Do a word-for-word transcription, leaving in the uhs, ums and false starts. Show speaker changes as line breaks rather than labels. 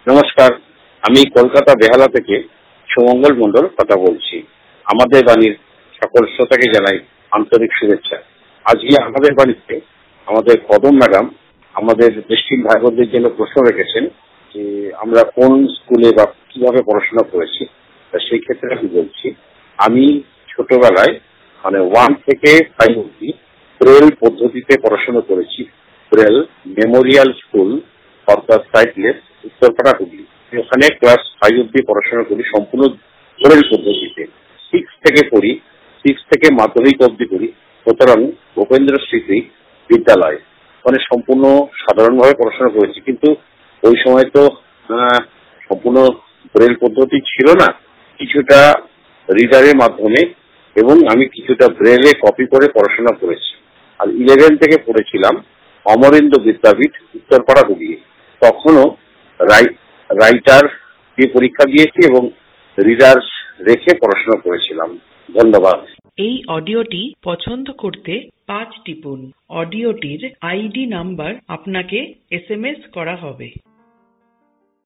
নমস্কার, আমি কলকাতা বেহালা থেকে সুমঙ্গল মন্ডল কথা বলছি। আমাদের বাণীর সকল শ্রোতাকে জানাই আন্তরিক শুভেচ্ছা। আজকে আমাদের বাড়িতে আমাদের কদম ম্যাডাম আমাদের দৃষ্টিহীন ভাই বোনদের জন্য প্রশ্ন রেখেছেন যে আমরা কোন স্কুলে বা কিভাবে পড়াশোনা করেছি। সেই ক্ষেত্রে আমি বলছি, আমি ছোটবেলায় মানে ওয়ান থেকে ফাইভ অব্দি ব্রেল পদ্ধতিতে পড়াশোনা করেছি। ব্রেল মেমোরিয়াল স্কুল অর্থাৎ সাইটলেস উত্তরপাড়া হুগলি। ওখানে ক্লাস ফাইভ অব্দি পড়াশোনা করি সম্পূর্ণ ব্রেল পদ্ধতিতে। সিক্স থেকে পড়ি, সিক্স থেকে মাধ্যমিক অব্দি করি সুতরাং ভূপেন্দ্র স্মৃতি বিদ্যালয়। মানে সম্পূর্ণ সাধারণভাবে পড়াশোনা করেছি, কিন্তু ওই সময় তো সম্পূর্ণ ব্রেল পদ্ধতি ছিল না, কিছুটা রিডারের মাধ্যমে এবং আমি কিছুটা ব্রেলে কপি করে পড়াশোনা করেছি। আর ইলেভেন থেকে পড়েছিলাম অমরেন্দ্র বিদ্যাপীঠ উত্তরপাড়া হুগলি। তখনও রাইটার দিয়ে পরীক্ষা দিয়েছি এবং রিডার রেখে পড়াশোনা করেছিলাম। ধন্যবাদ।
এই অডিওটি পছন্দ করতে পাঁচ টিপুন। অডিওটির আইডি নাম্বার আপনাকে এস এম এস করা হবে।